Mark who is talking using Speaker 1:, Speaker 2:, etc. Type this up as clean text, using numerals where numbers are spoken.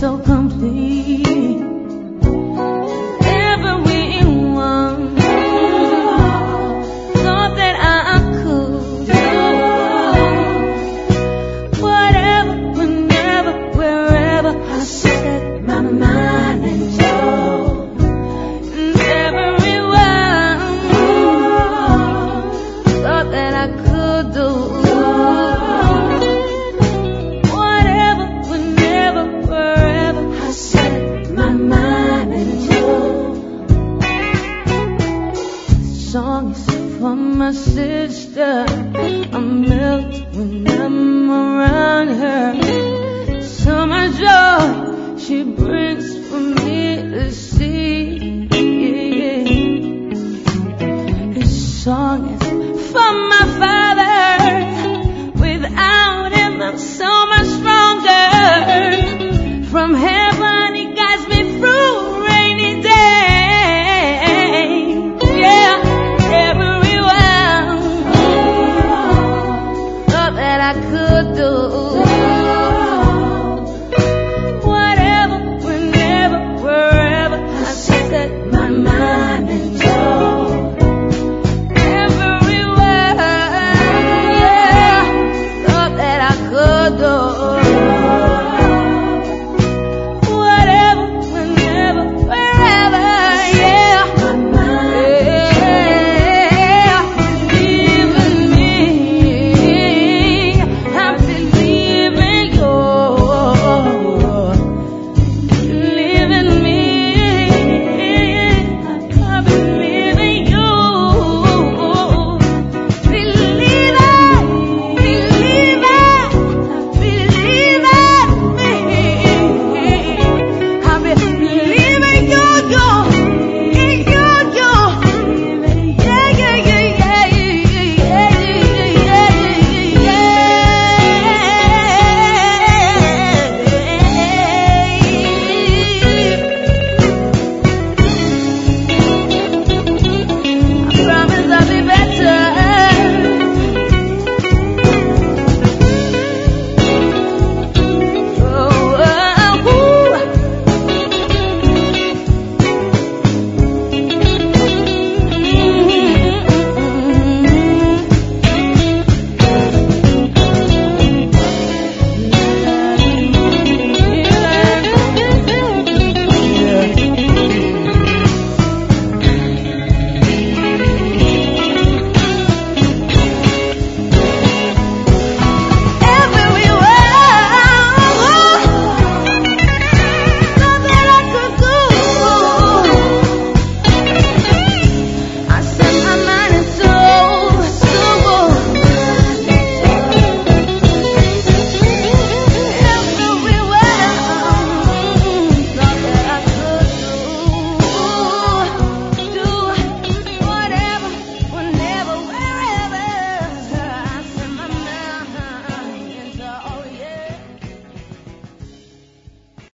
Speaker 1: so complete. Everyone thought that I could do whatever, whenever, wherever I set my mind and do. And everyone thought that I could do whatever, whenever, wherever I set my mind and do. This song is for my sister. I melt when I'm around her. So much joy she brings for me to see. This song is for my